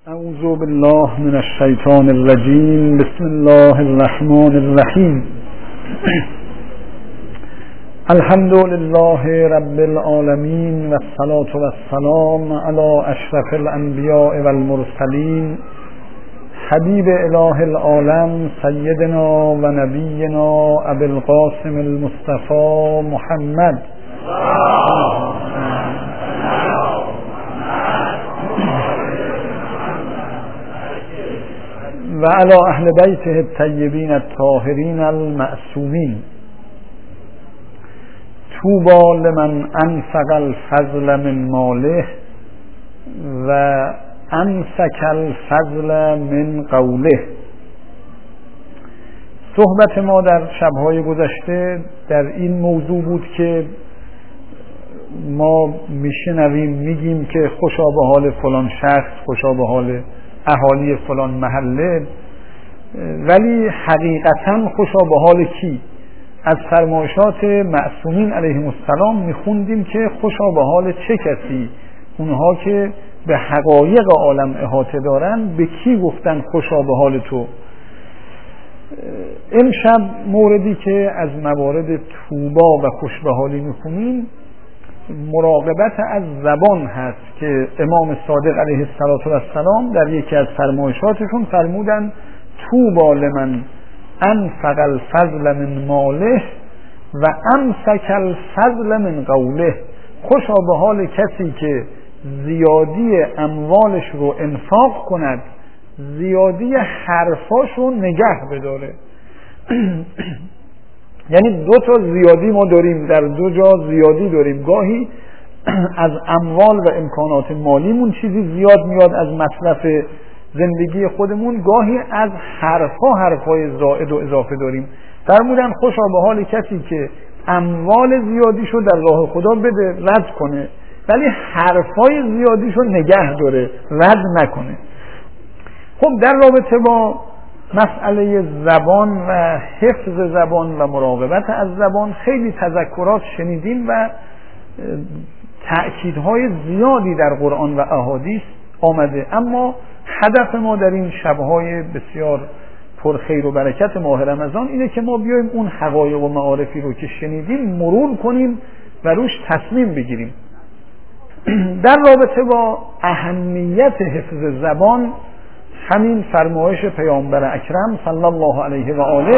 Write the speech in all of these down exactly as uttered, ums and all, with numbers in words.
اعوذ بالله من الشیطان الرجیم. بسم الله الرحمن الرحیم. الحمد لله رب العالمین و الصلاة و السلام علی اشرف الانبیاء و المرسلین حبیب اله العالم سیدنا و نبینا ابی القاسم المصطفى محمد و علی اهل بیته الطیبین الطاهرین المعصومین. طوبی لمن انفق الفضل من ماله و امسک الفضل من قوله. صحبت ما در شب‌های گذشته در این موضوع بود که ما میشنویم میگیم که خوشا به حال فلان شخص، خوشا به حال اهالی فلان محله، ولی حقیقتا خوشا به حال کی؟ از فرمایشات معصومین علیهم السلام میخوندیم که خوشا به حال چه کسی؟ اونها که به حقایق عالم احاطه دارن به کی گفتن خوشا به حال تو؟ امشب موردی که از موارد طوبا و خوش به حالی میخونیم مراقبت از زبان هست که امام صادق علیه السلام در یکی از فرمایشاتشون فرمودن طوبی لمن انفق الفضل من ماله و امسک الفضل من قوله. خوشا به حال کسی که زیادی اموالش رو انفاق کند، زیادی حرفاش رو نگه بداره. یعنی دو تا زیادی ما داریم، در دو جا زیادی داریم. گاهی از اموال و امکانات مالیمون چیزی زیاد میاد از مصرف زندگی خودمون، گاهی از حرفا حرفای زائد و اضافه داریم. فرمودن خوشا به حال کسی که اموال زیادیشو در راه خدا بده، رد کنه، ولی حرفای زیادیشو نگه داره، رد نکنه. خب در رابطه با مسئله زبان و حفظ زبان و مراقبت از زبان خیلی تذکرات شنیدیم و تأکیدهای زیادی در قرآن و احادیث آمده، اما هدف ما در این شبهای بسیار پرخیر و برکت ماه رمضان اینه که ما بیایم اون حقایق و معارفی رو که شنیدیم مرور کنیم و روش تصمیم بگیریم. در رابطه با اهمیت حفظ زبان همین فرمایش پیامبر اکرم صلی الله علیه و آله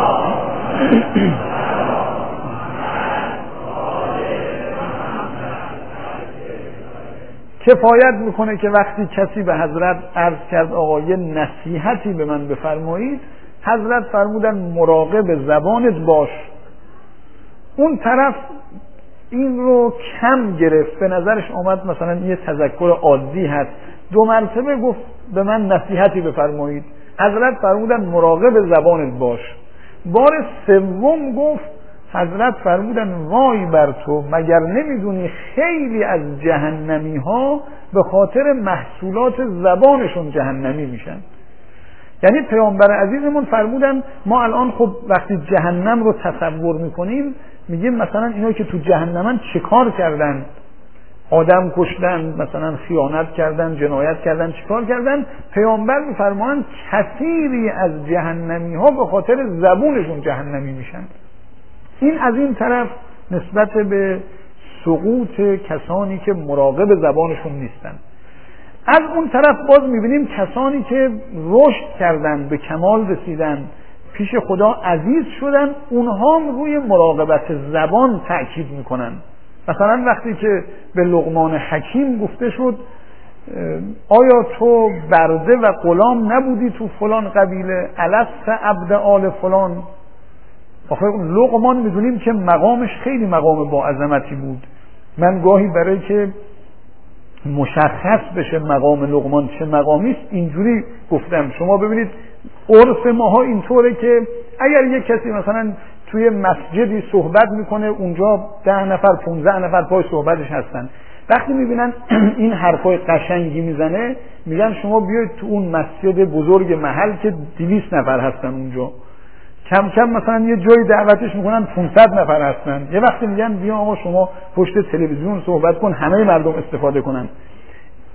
کفایت میکنه که وقتی کسی به حضرت عرض کرد آقا یه نصیحتی به من بفرمایید، حضرت فرمودن مراقب زبانت باش. اون طرف این رو کم گرفت، به نظرش آمد مثلا یه تذکر عادی هست، دو مرتبه گفت به من نصیحتی بفرمایید، حضرت فرمودن مراقب زبانت باش. بار سوم گفت، حضرت فرمودن وای بر تو، مگر نمیدونی خیلی از جهنمی ها به خاطر محصولات زبانشون جهنمی میشن. یعنی پیامبر عزیزمون فرمودن ما الان خب وقتی جهنم رو تصور میکنیم میگیم مثلا اینا که تو جهنمن چه کار کردن؟ آدم کشتن، مثلا خیانت کردن، جنایت کردن، چیکار کردن؟ پیامبر میفرمایند کثیری از جهنمی ها به خاطر زبونشون جهنمی میشن. این از این طرف نسبت به سقوط کسانی که مراقب زبانشون نیستن. از اون طرف باز میبینیم کسانی که رشد کردن، به کمال رسیدن، پیش خدا عزیز شدن، اونها هم روی مراقبت زبان تأکید میکنن. مثلا وقتی که به لقمان حکیم گفته شد آیا تو برده و غلام نبودی تو فلان قبیله، الست عبد آل فلان؟ آخه لقمان میدونیم که مقامش خیلی مقام با عظمتی بود. من گاهی برای که مشخص بشه مقام لقمان چه مقامی است اینجوری گفتم. شما ببینید عرف ماها اینطوره که اگر یک کسی مثلا توی مسجدی صحبت میکنه، اونجا ده نفر پونزده نفر پای صحبتش هستن، وقتی میبینن این حرفای قشنگی میزنه میگن شما بیاید تو اون مسجد بزرگ محل که دویست نفر هستن اونجا. کم کم مثلا یه جای دعوتش میکنن پانصد نفر هستن، یه وقتی میگن بیا آقا شما پشت تلویزیون صحبت کن همه مردم استفاده کنن.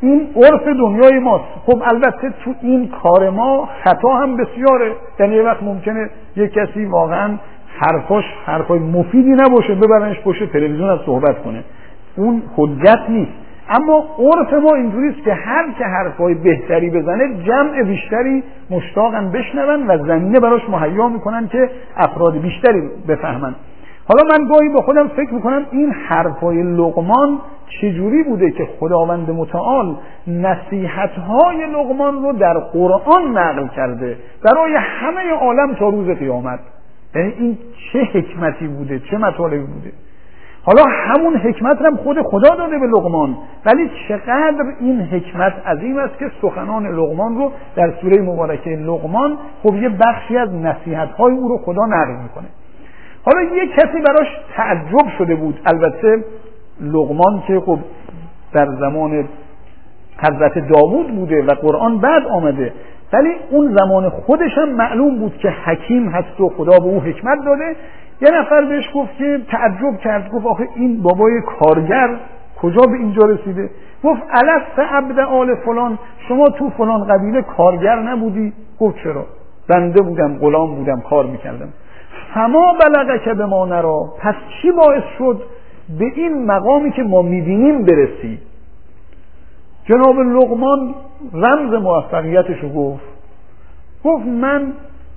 این عرف دنیای ماست. خب البته تو این کار ما خطا هم بسیاره، یعنی یه وقت ممکنه یک کسی واقعا حرفاش حرفای مفیدی نباشه ببرنش پشت تلویزیون از صحبت کنه، اون حجت نیست. اما عرف ما اینجوریست که هر که حرفای بهتری بزنه جمع بیشتری مشتاقن بشنون و زمینه براش مهیا میکنن که افراد بیشتری بفهمن. حالا من گاهی با خودم فکر میکنم این حرفای لقمان چجوری بوده که خداوند متعال نصیحت‌های لقمان رو در قرآن نقل کرده برای همه عالم تا روز قیامت. یعنی این چه حکمتی بوده، چه مطالبی بوده. حالا همون حکمت هم خود خدا داده به لقمان، ولی چقدر این حکمت عظیم است که سخنان لقمان رو در سوره مبارکه لقمان خب یه بخشی از نصیحت‌های او رو خدا نقل میکنه. حالا یک کسی براش تعجب شده بود، البته لقمان که خب در زمان حضرت داوود بوده و قرآن بعد آمده، ولی اون زمان خودش هم معلوم بود که حکیم هست و خدا به او حکمت داده. یه نفر بهش گفت که تعجب کرد، گفت آخه این بابای کارگر کجا به اینجا رسیده؟ گفت الست عبد آل فلان، شما تو فلان قبیله کارگر نبودی؟ گفت چرا؟ بنده بودم، غلام بودم، کار میکردم. فما بلغک به ما نرا، پس چی باعث شد به این مقامی که ما میبینیم برسی؟ جناب لقمان رمز موفقیتشو گفت، گفت من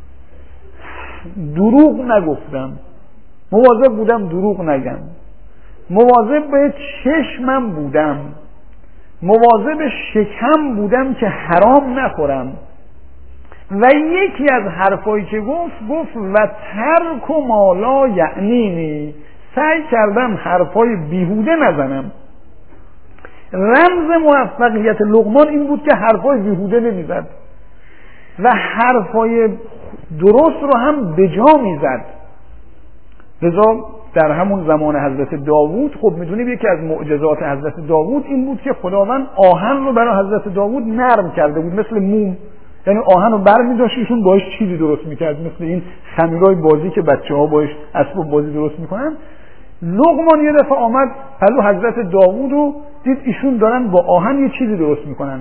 دروغ نگفتم، مواظب بودم دروغ نگم، مواظب به چشمم بودم، مواظب شکم بودم که حرام نخورم. و یکی از حرفایی که گفت گفت و ترک و مالا یعنینی، سعی کردم حرفای بیهوده نزنم. رمز موفقیت لقمان این بود که حرفای بیهوده نمیزد و حرفای درست رو هم به جا میزد. لذا در همون زمان حضرت داوود خب میدونیم یکی از معجزات حضرت داوود این بود که خداوند آهن رو برای حضرت داوود نرم کرده بود مثل موم، یعنی آهن رو بر می‌داشت ایشون باش چیزی درست میکرد، مثل این خمیرای بازی که بچه ها باش اسباب بازی درست میکنن. لقمان یه دفعه آمد پلو حضرت داوود و دید ایشون دارن با آهن یه چیزی درست میکنن.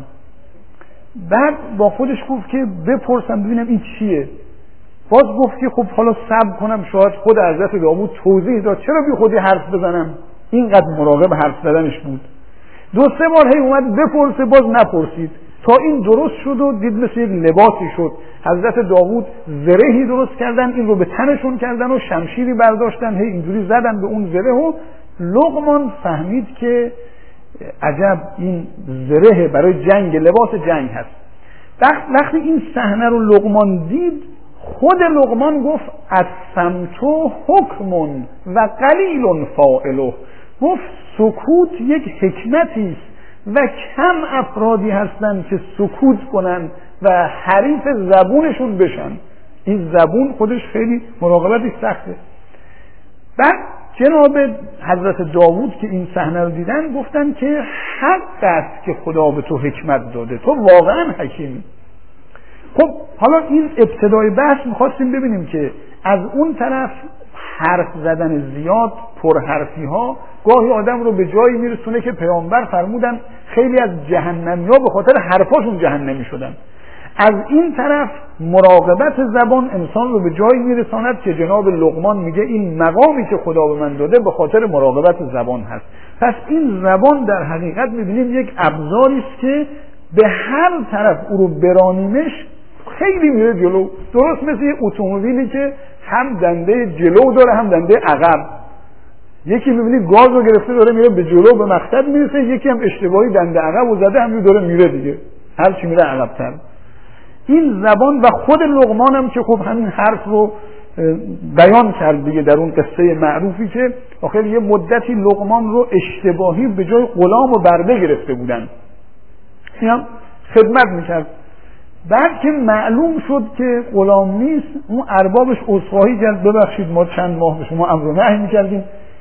بعد با خودش گفت که بپرسم ببینم این چیه. باز گفت که خب حالا صبر کنم شاید خود حضرت داوود توضیح داد، چرا بی خودی حرف بزنم؟ اینقدر مراقب حرف زدنش بود. دو سه بار هی اومد بپرسه، باز نپرسید تا این درست شد و دید مثل یک لباسی شد. حضرت داوود زرهی درست کردن، این رو به تنشون کردن و شمشیری برداشتن، هی اینجوری زدن به اون زره و لقمان فهمید که عجب این زره برای جنگ، لباس جنگ هست. وقتی این صحنه رو لقمان دید، خود لقمان گفت الصمت حکمون و قلیل فاعله، گفت سکوت یک حکمتی است و کم افرادی هستن که سکوت کنن و حریف زبونشون بشن. این زبون خودش خیلی مراقبتی سخته. بعد جناب حضرت داوود که این صحنه رو دیدن گفتن که حق است که خدا به تو حکمت داده، تو واقعا حکیمی. خب حالا این ابتدای بحث میخواستیم ببینیم که از اون طرف حرف زدن زیاد، پرحرفی ها گاهی آدم رو به جایی میرسونه که پیامبر فرمودن خیلی از جهنمی ها به خاطر حرفاشون جهنمی شدن. از این طرف مراقبت زبان انسان رو به جایی میرساند که جناب لقمان میگه این مقامی که خدا به من داده به خاطر مراقبت زبان هست. پس این زبان در حقیقت میبینیم یک ابزاری است که به هر طرف او رو برانیمش خیلی میره جلو، درست مثل یه اتومبیلی که هم دنده جلو داره هم دنده عقب. یکی میبینی گاز رو گرفته داره میره به جلو به مقصد میرسه، یکی هم اشتباهی دنده عقب و زده همین داره میره دیگه، هر چی میره عقب‌تر. این زبان و خود لقمان هم که خب همین حرف رو بیان کرد دیگه در اون قصه معروفی که آخر یه مدتی لقمان رو اشتباهی به جای غلام و برده گرفته بودن، این هم خدمت میکرد. بعد که معلوم شد که غلام نیست، اون اربابش عذرخواهی کرد ببخشید ما چند ماه به شما امر و نهی میکردیم.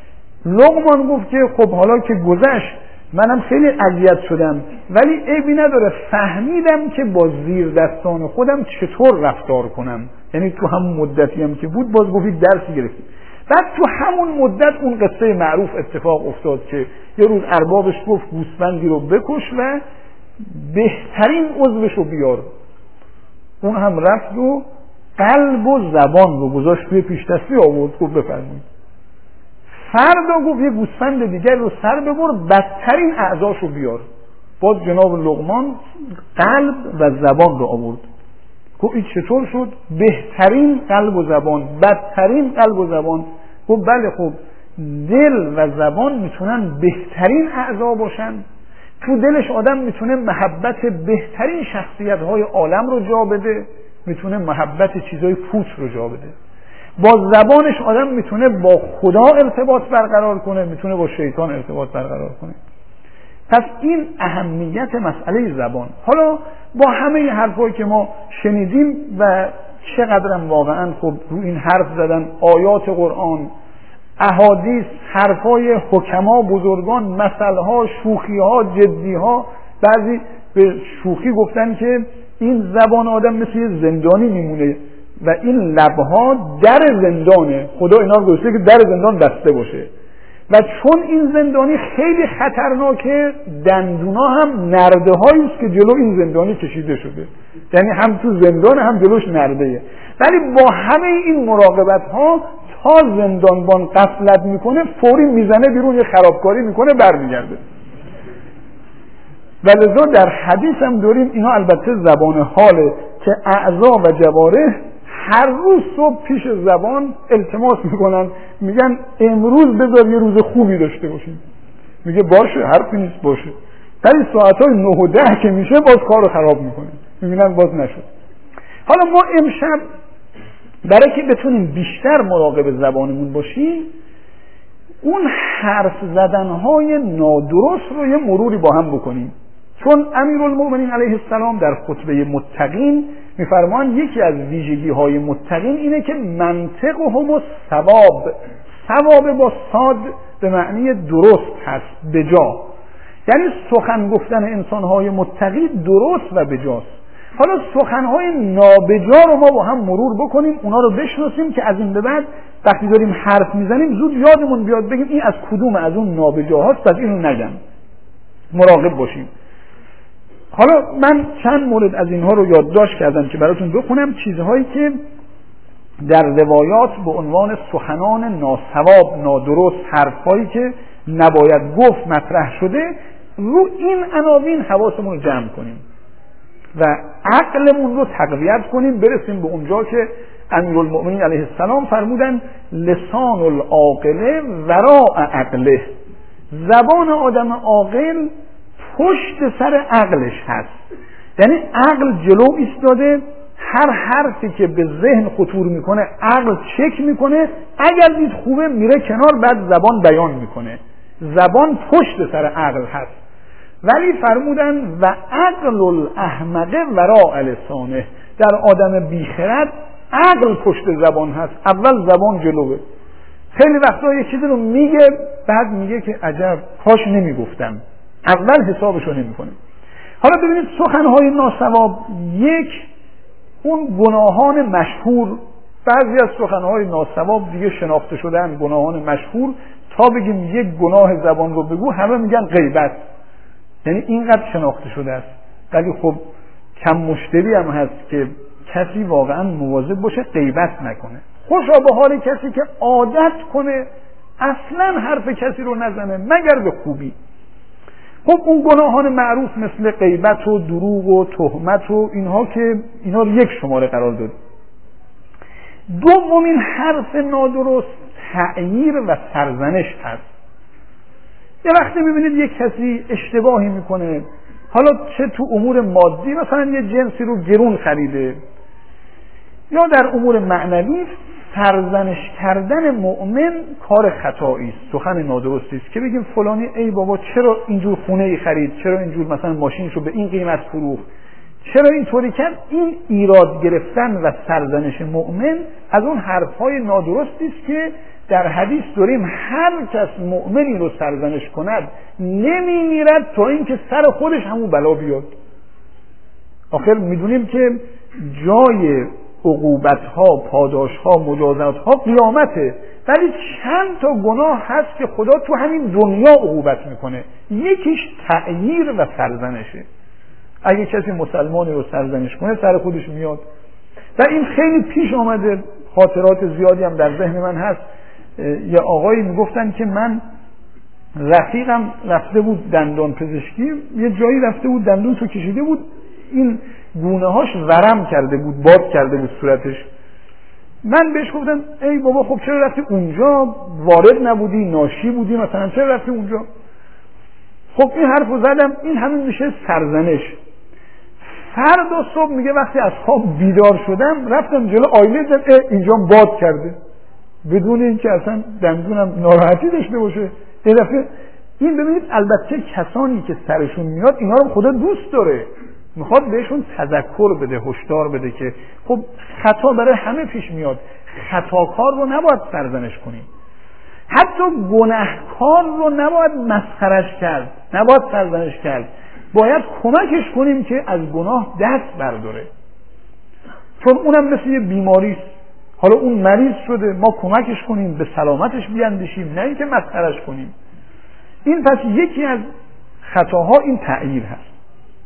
لقمان گفت که خب حالا که گذشت منم خیلی اذیت شدم ولی عیبی نداره، فهمیدم که با زیر دستان خودم چطور رفتار کنم. یعنی تو همون مدتی هم که بود باز گفتید درسی گرفتید. بعد تو همون مدت اون قصه معروف اتفاق افتاد که یه روز اربابش گفت گوسفندی رو بکش و بهترین عضوشو بیار. اون هم رفت و قلب و زبان رو گذاشت توی پیش دستی آورد. گفت بفرمایید. فردا گفت یه گوسفند دیگر رو سر ببر، بدترین اعضاشو بیار. باز جناب لقمان قلب و زبان رو آورد. گفت این چطور شد؟ بهترین قلب و زبان، بدترین قلب و زبان. گفت بله خب دل و زبان میتونن بهترین اعضا باشن. تو دلش آدم میتونه محبت بهترین شخصیت های عالم رو جا بده، میتونه محبت چیزای پوچ رو جا بده. با زبانش آدم میتونه با خدا ارتباط برقرار کنه، میتونه با شیطان ارتباط برقرار کنه. پس این اهمیت مسئله زبان. حالا با همه حرفایی که ما شنیدیم و چقدرم واقعا خب رو این حرف زدن، آیات قرآن، احادیث، حرفای حکما بزرگان، مثلها، شوخیها، جدیها. بعضی به شوخی گفتن که این زبان آدم مثل یه زندانی میمونه و این لبها در زندانه، خدا اینا رو گذاشته که در زندان بسته باشه و چون این زندانی خیلی خطرناکه، دندونا هم نرده هایی است که جلو این زندانی کشیده شده، یعنی هم تو زندان هم جلوش نردهه. ولی با همه این مراقبت ها تا زندانبان غفلت میکنه فوری میزنه بیرون، یه خرابکاری میکنه برمیگرده. و لذا در حدیث هم داریم اینا البته زبان حاله که اعضا و جوارح هر روز صبح پیش زبان التماس میکنن، میگن امروز بذار یه روز خوبی داشته باشیم. میگه باشه، حرفی نیست، باشه. ولی ساعتهای نه و ده که میشه باز کارو خراب میکنه، میبینن باز نشد. حالا ما امشب برای که بتونیم بیشتر مراقب زبانمون باشیم، اون حرف زدنهای نادرست رو یه مروری با هم بکنیم. چون امیرالمومنین علیه السلام در خطبه متقین میفرمان یکی از ویژگی های متقین اینه که منطقهم الصواب، ثواب با صاد به معنی درست هست، بجا. یعنی سخن گفتن انسانهای متقی درست و بجاست. حالا سخنهای نابجا رو ما با هم مرور بکنیم، اونا رو بشناسیم که از این به بعد وقتی داریم حرف میزنیم زود یادمون بیاد بگیم این از کدوم از اون نابجاهاست، پس اینو نگم. مراقب باشیم. حالا من چند مورد از اینها رو یادداشت کردم که براتون بخونم، چیزهایی که در روایات به عنوان سخنان ناصواب، نادرست، حرفهایی که نباید گفت مطرح شده، رو این عناوین حواسمون رو جمع کنیم و عقلمون رو تقویت کنیم، برسیم به اونجا که امیرالمؤمنین علیه السلام فرمودن لسان العاقل وراء عقله، زبان آدم عاقل پشت سر عقلش هست. یعنی عقل جلو ایستاده، هر حرفی که به ذهن خطور میکنه عقل چک میکنه، اگر دید خوبه میره کنار، بعد زبان بیان میکنه. زبان پشت سر عقل هست. ولی فرمودن و عقل الاحمق وراء لسانه، در آدم بیخرد عقل پشت زبان هست، اول زبان جلوه. خیلی وقتا یه چیزی رو میگه بعد میگه که عجب کاش نمیگفتم، اول حسابشو نمیکنه. حالا ببینید سخنهای ناصواب، یک اون گناهان مشهور، بعضی از سخنهای ناصواب دیگه شناخته شدن گناهان مشهور، تا بگیم یک گناه زبان رو بگو همه میگن غیبت، یعنی اینقدر شناخته شده است. ولی خب کم مشتری هم هست که کسی واقعا مواظب باشه غیبت نکنه. خوشا به حال کسی که عادت کنه اصلا حرف کسی رو نزنه مگر به خوبی. خب اون گناهان معروف مثل غیبت و دروغ و تهمت و اینها که اینا رو یک شماره قرار داد. دومین حرف نادرست تعییر و سرزنش هست. یه وقتی میبینید یک کسی اشتباهی میکنه، حالا چه تو امور مادی، مثلا یه جنسی رو گرون خریده، یا در امور معنوی، سرزنش کردن مؤمن کار خطایی است، سخن نادرستی است که بگیم فلانی ای بابا چرا اینجور خونه ای خرید، چرا اینجور مثلا ماشینشو به این قیمت فروخت، چرا اینطوری کرد. این ایراد گرفتن و سرزنش مؤمن از اون حرفهای نادرستی است که در حدیث داریم هر کس مؤمنی رو سرزنش کند نمی میرد تا اینکه سر خودش همون بلا بیاد. آخر میدونیم که جای عقوبت‌ها، پاداش‌ها، مجازات‌ها قیامته، ولی چند تا گناه هست که خدا تو همین دنیا عقوبت میکنه. یکیش تعییر و سرزنشه. اگه کسی مسلمانی رو سرزنش کنه سر خودش میاد. و این خیلی پیش آمده، خاطرات زیادی هم در ذهن من هست. یه آقایی میگفتن که من رفیقم رفته بود دندان پزشکی، یه جایی رفته بود دندون تو کشیده بود، این گونه هاش ورم کرده بود، باد کرده بود صورتش. من بهش گفتم ای بابا خب چرا رفتی اونجا، وارد نبودی، ناشی بودی مثلا، چرا رفتی اونجا؟ خب این حرفو زدم، این همین میشه سرزنش. فردا صبح میگه وقتی از خواب بیدار شدم رفتم جلو آینه دیدم اینجا باد کرده، بدون اینکه اصلا دندونم ناراحتی داشته باشه. یه دفعه این ببینید، البته کسانی که سرشون میاد اینا رو خدا دوست داره، میخواد بهشون تذکر بده، هشدار بده که خب خطا برای همه پیش میاد، خطاکار رو نباید سرزنش کنیم، حتی گناهکار رو نباید مسخرش کرد، نباید سرزنش کرد، باید کمکش کنیم که از گناه دست برداره، چون اونم مثل یه بیماری است. حالا اون مریض شده، ما کمکش کنیم، به سلامتش بیاندیشیم، نه اینکه مسخرش کنیم. این پس یکی از خطاها این تغییر هست.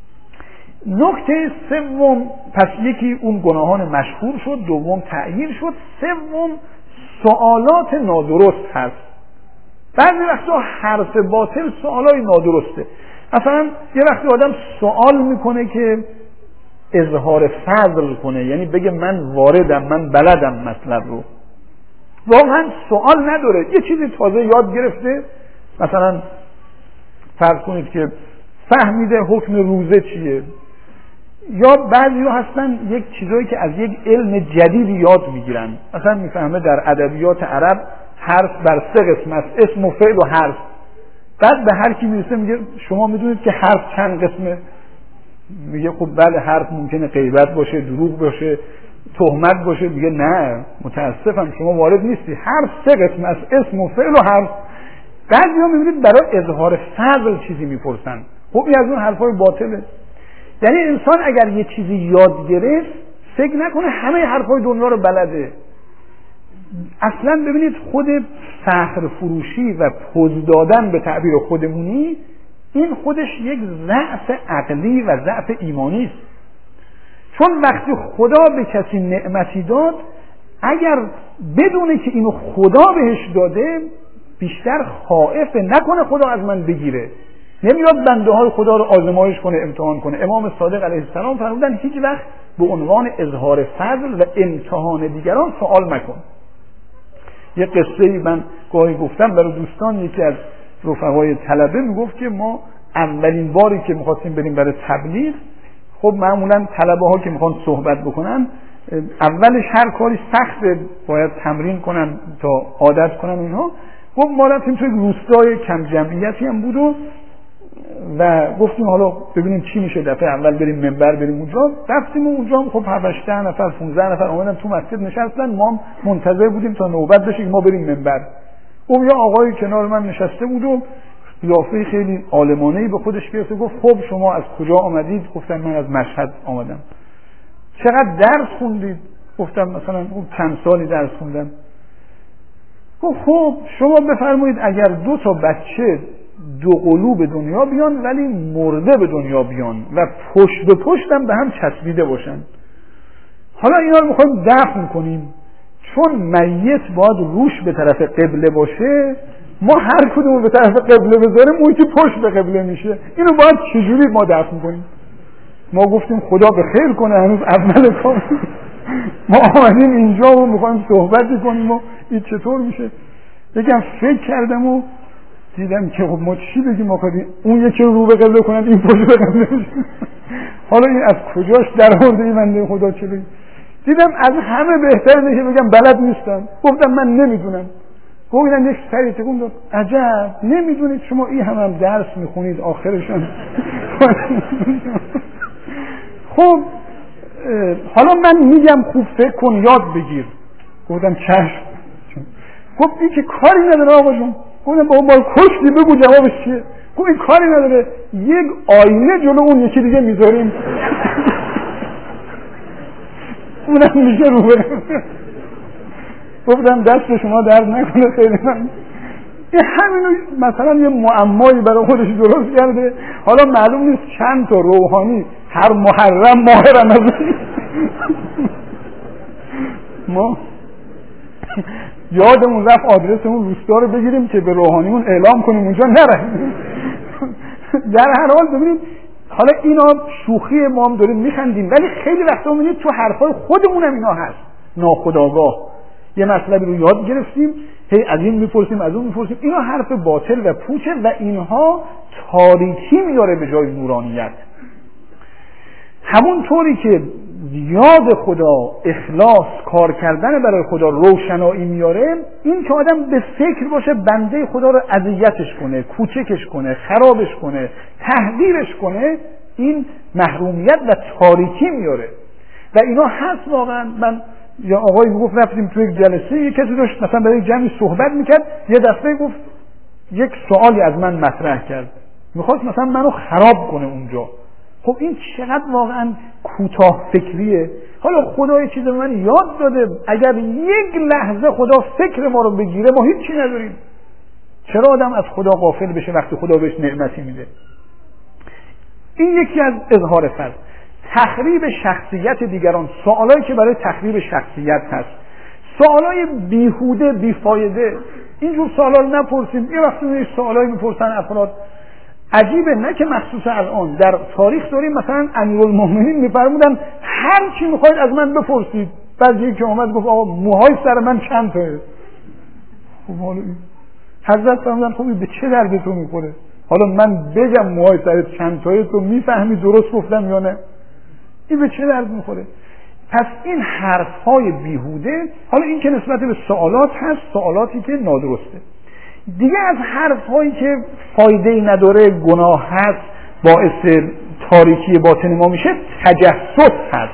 نکته سوم، پس یکی اون گناهان مشهور شد، دوم تغییر شد، سوم سوالات نادرست هست. بعضی وقتا حرف باطل سوالای نادرسته. مثلا یه وقتی آدم سوال میکنه که اظهار فضل کنه، یعنی بگه من واردم، من بلدم مطلب رو، واقعا سوال نداره، یه چیزی تازه یاد گرفته، مثلا فرض کنید که فهمیده حکم روزه چیه، یا بعضی ها هستن یک چیزایی که از یک علم جدیدی یاد میگیرن، مثلا میفهمه در ادبیات عرب حرف بر سه قسم است، اسم و فعل و حرف. بعد به هر کی میرسه میگه شما میدونید که حرف چند قسمه؟ میگه خب بله حرف ممکنه غیبت باشه، دروغ باشه، تهمت باشه. میگه نه متاسفم شما وارد نیستی، حرف سه قسم است، اسم و فعل و حرف. بعضی ها میبینید برای اظهار فضل چیزی میپرسن، خب این از اون حرفای باطله. یعنی انسان اگر یه چیزی یاد گرفت فکر نکنه همه حرفای دنیا رو بلده. اصلا ببینید خود فخر فروشی و پوز دادن به تعبیر خودمونی، این خودش یک ضعف عقلی و ضعف ایمانی است. چون وقتی خدا به کسی نعمتی داد، اگر بدونه که اینو خدا بهش داده، بیشتر خائفه نکنه خدا از من بگیره، نمیاد بنده های خدا رو آزمایش کنه، امتحان کنه. امام صادق علیه السلام فرمودن هیچ وقت به عنوان اظهار فضل و امتحان دیگران سوال مکن. یه قصه‌ای من گاهی گفتم برای دوستان، یکی از رفقای طلبه میگفت که ما اولین باری که میخواستیم بریم برای تبلیغ، خب معمولا طلبه ها که میخوان صحبت بکنن اولش هر کاری سخته، باید تمرین کنن تا عادت کنن اینها. خب ما رفتیم توی روستای کم جمعیتی هم بود و و گفتیم حالا ببینیم چی میشه، دفعه اول بریم منبر، بریم اونجا. رفتیم اونجا خب هفت نفر پانزده نفر اومدن تو مسجد نشستن، ما منتظر بودیم تا نوبت بشه که ما بریم منبر. اون یا آقای کنار من نشسته بود و قیافه خیلی عالمانه‌ای به خودش گرفت و گفت خب شما از کجا آمدید؟ گفتم من از مشهد آمدم. چقدر درس خوندید؟ گفتم مثلا چند سالی درس خوندم. گفت خب شما بفرمایید اگر دو تا بچه دو قلو به دنیا بیان ولی مرده به دنیا بیان و پشت به پشتم به هم چسبیده باشن، حالا اینا رو میخوایم دفن کنیم، چون میت باید روش به طرف قبله باشه، ما هر کدوم به طرف قبله بذاریم اون که پشت به قبله میشه، اینو باید چجوری ما دفن کنیم؟ ما گفتیم خدا به خیر کنه، هنوز اول کار ما آمدیم اینجا و میخوایم صحبت کنیم و این چطور میشه. یکم فکر کردم و دیدم که خب ما چی بگیم آخه اون یکی رو به قبله کنن این پشت به قبله میشه. حالا این از کجاش در آورده این بنده خدا چه بگیم؟ دیدم از همه بهتر اینه که بگم بلد نیستم. گفتم من نمیدونم. گفتم یک سری تکون داد عجب نمیدونید شما این هم, هم درس میخونید آخرشون. خب حالا من میگم خوب فکر کن یاد بگیر. گفتم چشم. گفت این که کاری نداره آقا جون. گفتم بابا با کشتی بگو جوابش چیه. گفت این کاری نداره، یک آینه جلو اون یکی دیگه میذاریم اونم میشه رو بره. گفتم دست شما درد نکنه خیلی من این همینو مثلا یه معمایی برای خودش درست کرده، حالا معلوم نیست چند تا روحانی هر محرم ماه رمضان ما یادمون رفت آدرس اون روستا رو بگیریم که به روحانیمون اعلام کنیم اونجا نریم. در هر حال ببینید حالا اینا شوخی ما هم داریم میخندیم، ولی خیلی وقتا میبینید تو حرفای خودمون هم اینا هست. ناخودآگاه یه مطلبی رو یاد گرفتیم، هی از این میپرسیم از اون میپرسیم، اینا حرف باطل و پوچه و اینها تاریکی میاره به جای نورانیت. همون طوری که یاد خدا، اخلاص، کار کردن برای خدا روشنایی میاره، این که آدم به فکر باشه بنده خدا رو اذیتش کنه، کوچکش کنه، خرابش کنه، تهدیرش کنه، این محرومیت و تاریکی میاره و اینا هست واقعا. من یا آقایی میگفت رفتیم توی یک جلسه، یک کسی داشت مثلا برای جمعی صحبت میکرد، یه دفعه گفت یک سوالی از من مطرح کرد، میخواست مثلا منو خراب کنه اونجا. خب این چقدر واقعا کوتاه فکریه. حالا خدا یه چیز به من یاد داده، اگر یک لحظه خدا فکر ما رو بگیره ما هیچی نداریم. چرا آدم از خدا غافل بشه وقتی خدا بهش نعمتی میده؟ این یکی از اظهار فضل. تخریب شخصیت دیگران، سوالایی که برای تخریب شخصیت هست، سوالای بیهوده بیفایده، اینجور سوالا نپرسیم. یه وقتی سوالایی میپرسن افراد عجیبه، نه که مخصوص الان، در تاریخ داریم مثلا امیرالمومنین میفرمودن هر چی میخواید از من بپرسید. بعد یکی اومد گفت آقا موهای سر من چند تاه؟ خب حالا حضرت فرمودن خب به چه درد تو میخوره؟ حالا من بگم موهای سر چند تاه تو میفهمی درست گفتم یا نه؟ این به چه درد میخوره؟ پس این حرفهای بیهوده، حالا این که نسبت به سوالات هست، سوالاتی که نادرسته. دیگه از حرفهایی که فایده‌ای نداره، گناه هست، باعث تاریکی باطن ما میشه، تجسس هست.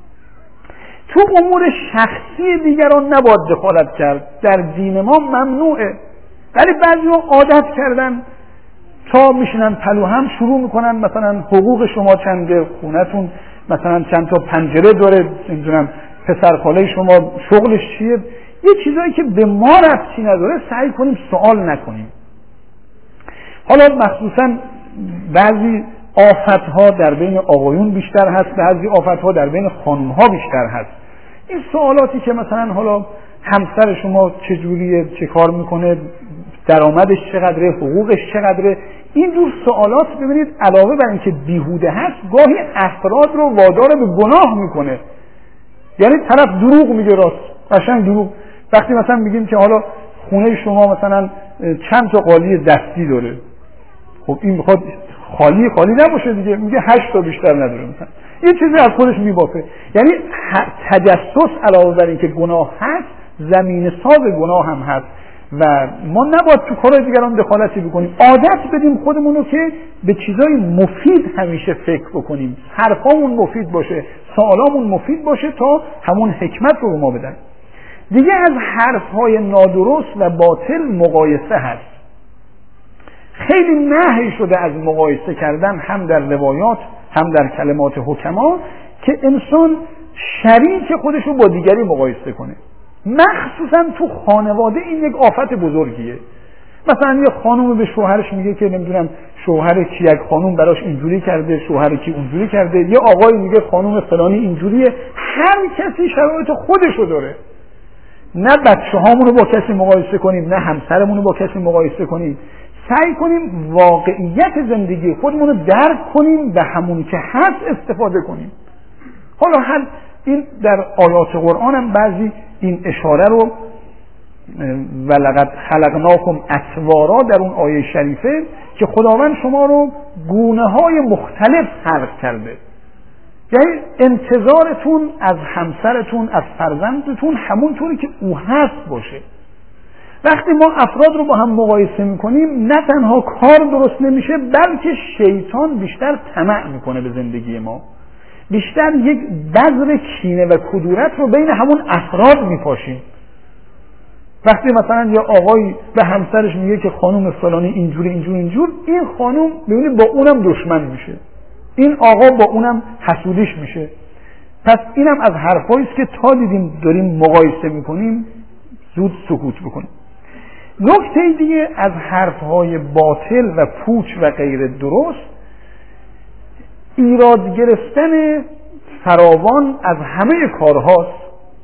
تو امور شخصی دیگران نباید دخالت کرد، در دین ما ممنوعه. ولی بعضی‌ها عادت کردن تا میشینن پلو هم شروع میکنن مثلا حقوق شما چنده، خونتون مثلا چند تا پنجره داره، نمیدونم پسر خاله شما شغلش چیه، یه چیزایی که به ما ربطی نداره سعی کنیم سوال نکنیم. حالا مخصوصا بعضی آفتها در بین آقایون بیشتر هست، بعضی آفتها در بین خانمها بیشتر هست. این سوالاتی که مثلا حالا همسر شما چجوریه، چه کار میکنه، درآمدش چقدره، حقوقش چقدره، این جور سوالات ببینید علاوه بر اینکه بیهوده هست، گاهی افراد رو وادار به گناه میکنه. یعنی طرف دروغ میگه، راست قشنگ دروغ. وقتی مثلا میگیم که حالا خونه شما مثلا چند تا قالی دستی داره، خب این میخواد خالی خالی نباشه دیگه، میگه هشت تا بیشتر نداره مثلا، یه چیزی از خودش میبافه. یعنی تجسس علاوه بر اینکه گناه هست، زمین ساز گناه هم هست و ما نباید تو کارهای دیگران دخالتی بکنیم. عادت بدیم خودمون رو که به چیزای مفید همیشه فکر بکنیم، حرفامون مفید باشه، سوالامون مفید باشه تا همون حکمت رو به ما بدن. دیگه از حرفهای نادرست و باطل مقایسه هست. خیلی نهی شده از مقایسه کردن، هم در روایات هم در کلمات حکما، که انسان شریک خودش رو با دیگری مقایسه کنه. مخصوصا تو خانواده این یک آفت بزرگیه. مثلا یه خانوم به شوهرش میگه که نمیدونم شوهر کی یک خانوم براش اینجوری کرده، شوهر کی اونجوری کرده، یه آقای میگه خانوم فلانی اینجوریه. هر کسی شرایط خودشو داره. نه بچه هامونو با کسی مقایسه کنیم، نه همسرمونو با کسی مقایسه کنیم. سعی کنیم واقعیت زندگی خودمون رو درک کنیم و همون که هست استفاده کنیم. حالا هر این در آیات قرآن هم بعضی این اشاره رو ولقد خلقناکم اطوارا در اون آیه شریفه که خداوند شما رو گونه های مختلف خلق کرده، یعنی انتظارتون از همسرتون، از فرزندتون همونطوری که او هست باشه. وقتی ما افراد رو با هم مقایسه میکنیم نه تنها کار درست نمیشه، بلکه شیطان بیشتر طمع میکنه به زندگی ما، بیشتر یک بذر کینه و کدورت رو بین همون افراد میپاشیم. وقتی مثلا یه آقایی به همسرش میگه که خانم فلانی اینجوری اینجور اینجور، این خانم ببینید با اونم دشمن میشه، این آقا با اونم حسودیش میشه. پس اینم از حرفایی است که تا دیدیم داریم مقایسه میکنیم زود سکوت بکنیم. نکته دیگه از حرفهای باطل و پوچ و غیر درست، ایراد گرفتن فراوان از همه کارهاست.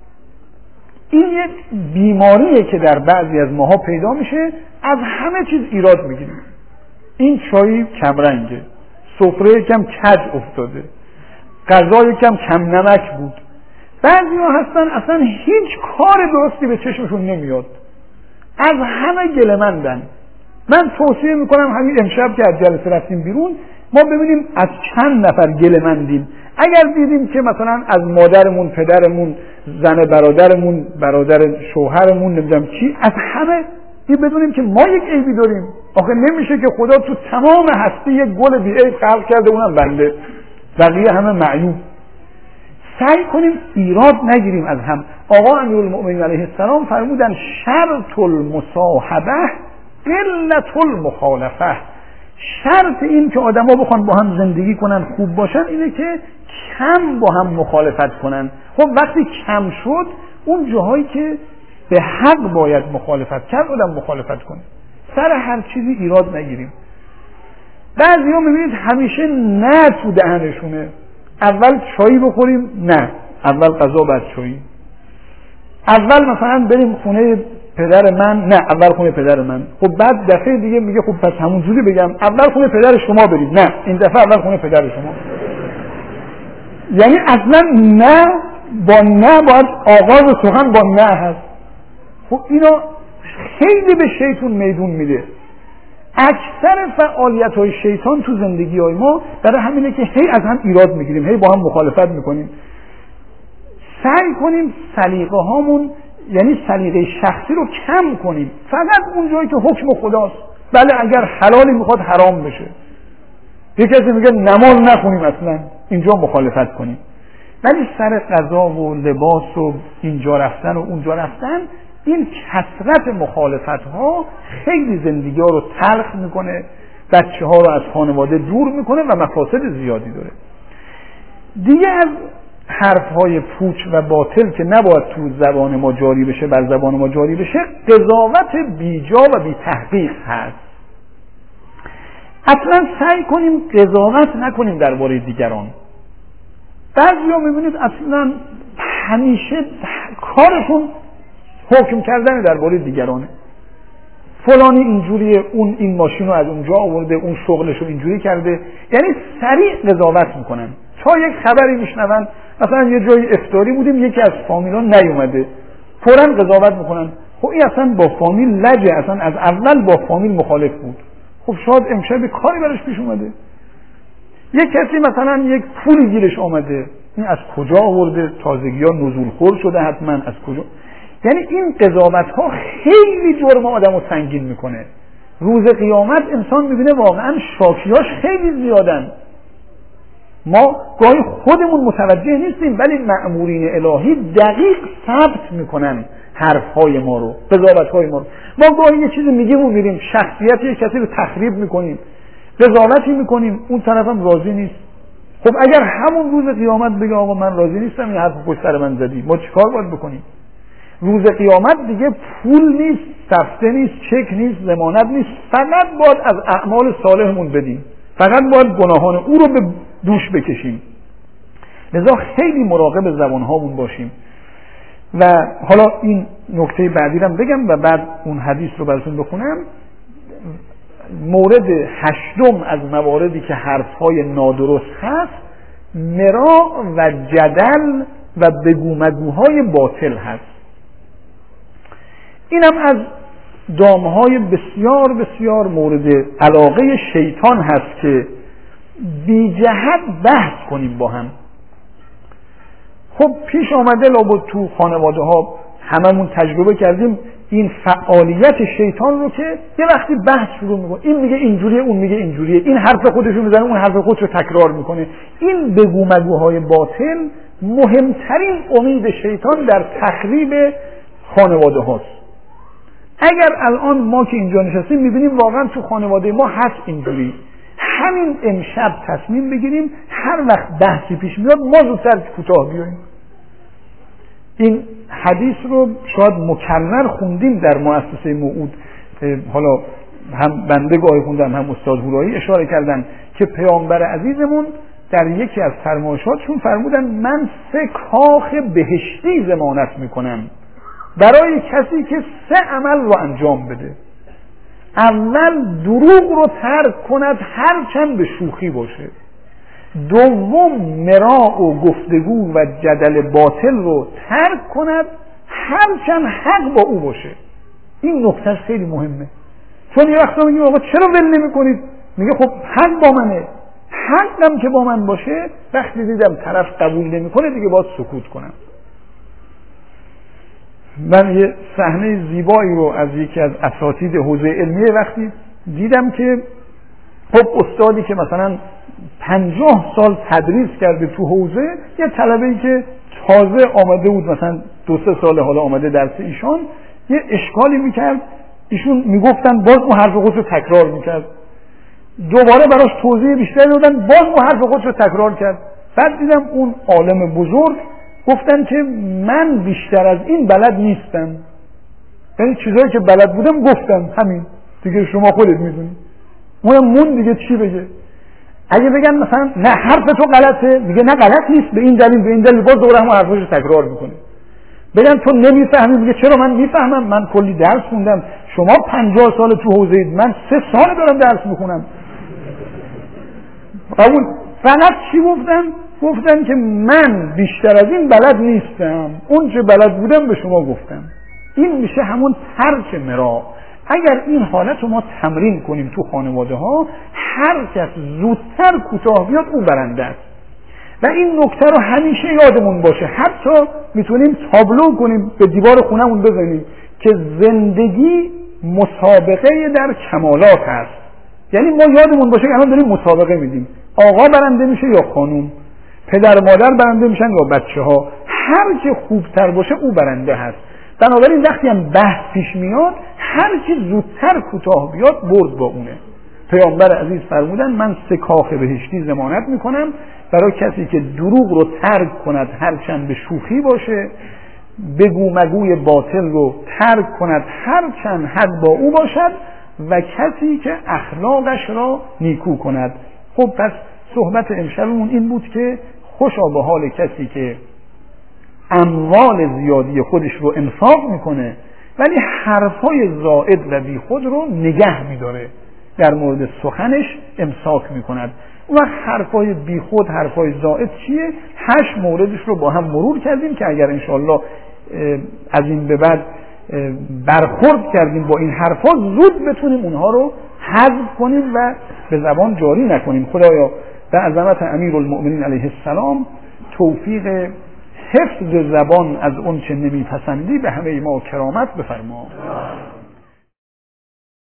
این یک بیماریه که در بعضی از ماها پیدا میشه، از همه چیز ایراد میگیریم. این چای کمرنگه، سفره کم کج افتاده، غذا کم کم نمک بود. بعضی ها هستن اصلا هیچ کار درستی به چشمشون نمیاد، از همه گله‌مندن. من توصیه میکنم همین امشب که از جلسه رفتیم بیرون، ما ببینیم از چند نفر گله‌مندیم. اگر دیدیم که مثلا از مادرمون، پدرمون، زن برادرمون، برادر شوهرمون، نمیدونم چی، از همه این بدونیم که ما یک عیبی داریم. آخه نمیشه که خدا تو تمام هستی یک گل بی عیب خلق کرده، اونم بنده، بقیه همه معیوب. سعی کنیم ایراد نگیریم از هم. آقا امیرالمؤمنین علیه السلام فرمودن شرط المصاحبه قلت المخالفه. شرط این که آدما بخوان با هم زندگی کنن، خوب باشن، اینه که کم با هم مخالفت کنن. خب وقتی کم شد، اون جاهایی که به حق باید مخالفت کرد آدم مخالفت کنه. سر هر چیزی ایراد نگیریم. بعضی ها میبینید همیشه نه تو دهنشونه. اول چایی بخوریم، نه اول غذا بعد چایی. اول مثلا بریم خونه پدر من، نه اول خونه پدر من. خب بعد دفعه دیگه میگه خب پس همون جوری بگم اول خونه پدر شما برید، نه این دفعه اول خونه پدر شما. یعنی اصلا نه با نه باید آغاز سخن با نه هست. خب اینا خیلی به شیطان میدون میده. اکثر فعالیت های شیطان تو زندگی های ما برای همینه که هی از هم ایراد میگیریم، هی با هم مخالفت میکنیم. سعی کنیم سلیقه هامون، یعنی سلیقه شخصی رو کم کنیم، فقط اون جایی که حکم خداست. بله اگر حلالی میخواد حرام بشه، یک کسی میگه نماز نخونیم اصلا، اینجا مخالفت کنیم. ولی سر غذا و لباس و اینجا رفتن و اونجا رفتن، این کثرت مخالفت ها خیلی زندگی ها رو تلخ میکنه، بچه ها رو از خانواده دور میکنه و مفاسد زیادی داره. دیگه از حرف های پوچ و باطل که نباید تو زبان ما جاری بشه، بر زبان ما جاری بشه، قضاوت بیجا و بی تحقیق هست. اصلا سعی کنیم قضاوت نکنیم درباره دیگران. بعضی ها میبینید اصلا همیشه کارشون حکم کردن درباره دیگرانه. فلانی اینجوریه، اون این ماشین رو از اونجا آورده، اون شغلش رو اینجوری کرده. یعنی سریع قضاوت میکنن. تا یک خبری میشنون، مثلا یه جایی افطاری بودیم یکی از فامیلان نیومده، فوراً قضاوت میکنن. خب این اصلا با فامیل لجه، اصلا از اول با فامیل مخالف بود. خب شاید امشب کاری براش پیش اومده. یک کسی مثلا یک پولی گیرش آمده، این از کجا آورده، تازگی ها نزول خور شده حتما، از کجا. یعنی این قضاوت ها خیلی جرم آدم رو سنگین میکنه. روز قیامت انسان میبینه واقعا شاکیاش خیلی زیادن. ما گاهی خودمون متوجه نیستیم، ولی مأمورین الهی دقیق ثبت میکنن حرفهای ما رو، قضاوتهای ما رو. ما گاهی یه چیزی میگیم و میریم شخصیت یک کسی رو تخریب میکنیم، قضاوتی میکنیم، اون طرفم راضی نیست. خب اگر همون روز قیامت بگه آقا من راضی نیستم این حرف پشت سر من زدی، ما چیکار باید بکنیم؟ روز قیامت دیگه پول نیست، سفته نیست، چک نیست، ضمانت نیست، فقط باید از اعمال صالحمون بدیم، فقط باید گناهان او رو به دوش بکشیم. لذا خیلی مراقب زبانهامون باشیم. و حالا این نکته بعدی رو بگم و بعد اون حدیث رو براتون بخونم. مورد هشتم از مواردی که حرفهای نادرست هست، مراء و جدل و بگو مگوهای باطل هست. اینم از دامهای بسیار بسیار مورد علاقه شیطان هست که بی جهت بحث کنیم با هم. خب پیش آمده لابد تو خانواده ها هممون تجربه کردیم این فعالیت شیطان رو که یه وقتی بحث شروع میکنه، این میگه اینجوریه، اون میگه اینجوریه، این حرف خودش رو میزنه، اون حرف خودش رو تکرار میکنه. این بگو مگوهای باطل مهمترین امید شیطان در تخریب خانواده هاست. اگر الان ما که اینجا نشستیم میبینیم واقعا تو خانواده ما هست اینجوری، همین امشب تصمیم بگیریم هر وقت بحثی پیش میاد ما زودتر کوتاه بیاییم. این حدیث رو شاید مکرر خوندیم در مؤسسه موعود، حالا هم بنده گاهی خوندم هم استاد هورایی اشاره کردن که پیامبر عزیزمون در یکی از فرمایشاتشون فرمودن من سه کاخ بهشتی ضمانت میکنم برای کسی که سه عمل رو انجام بده. اول دروغ رو ترک کند هرچند به شوخی باشه. دوم مراء و گفتگو و جدل باطل رو ترک کند هرچند حق با او باشه. این نکته خیلی مهمه، چون یه وقتا میگیم آقا چرا ول نمی کنید؟ میگه خب حق با منه، حقم که با من باشه وقتی دیدم طرف قبول نمی کنه دیگه باید سکوت کنم. من یه صحنه زیبایی رو از یکی از اساتید حوزه علمیه وقتی دیدم که خب استادی که مثلا پنجاه سال تدریس کرده تو حوزه، یه طلبه‌ای که تازه آمده بود مثلا دو سه سال حالا آمده درس ایشان، یه اشکالی میکرد، ایشون میگفتن باز اون حرف خودش رو تکرار میکرد، دوباره براش توضیح بیشتر دادن باز اون حرف خودش رو تکرار کرد. بعد دیدم اون عالم بزرگ گفتن که من بیشتر از این بلد نیستم، یعنی چیزایی که بلد بودم گفتم، همین دیگه شما خودت میدونی. اونم مون دیگه چی بگه؟ اگه بگن مثلا نه حرف تو غلطه، میگه نه غلط نیست به این دلیل به این دلیل، باز دوباره همون حرفش رو تکرار میکنه. بگن تو نمیفهمی، میگه چرا من میفهمم، من کلی درس خوندم، شما پنجاه سال تو حوزه اید، من سه سال دارم درس میخونم. قبول. فقط چی گفتن؟ گفتن که من بیشتر از این بلد نیستم، اون چه بلد بودم به شما گفتم. این میشه همون ترک مرا. اگر این حالت رو ما تمرین کنیم تو خانواده ها، هر کس زودتر کوتاه بیاد اون برنده است. و این نکته رو همیشه یادمون باشه، حتی میتونیم تابلو کنیم به دیوار خونمون بزنیم که زندگی مسابقه در کمالات هست. یعنی ما یادمون باشه که الان داریم مسابقه میدیم، آقا برنده میشه یا خانوم، پدر مادر برنده میشن یا بچه ها، هر که خوبتر باشه او برنده هست. بنابراین وقتی هم بحث پیش میاد هر کی زودتر کوتاه بیاد برد با اونه. پیامبر عزیز فرمودن من سه کاخ بهشتی ضمانت میکنم برای کسی که دروغ رو ترک کند هرچند به شوخی باشه، بگو مگوی باطل رو ترک کند هرچند حق با او باشد، و کسی که اخلاقش را نیکو کند. خب پس صحبت امشبمون این بود که خوشا به حال کسی که اموال زیادی خودش رو انفاق میکنه ولی حرفای زائد و بی خود رو نگه میداره، در مورد سخنش امساک میکند. اون وقت حرفای بی خود، حرفای زائد چیه؟ هشت موردش رو با هم مرور کردیم که اگر انشاءالله از این به بعد برخورد کردیم با این حرفا زود بتونیم اونها رو حذف کنیم و به زبان جاری نکنیم. خدایا به عظمت امیرالمؤمنین علیه السلام توفیق حفظ زبان از اون چه نمیپسندی به همه ما کرامت بفرما.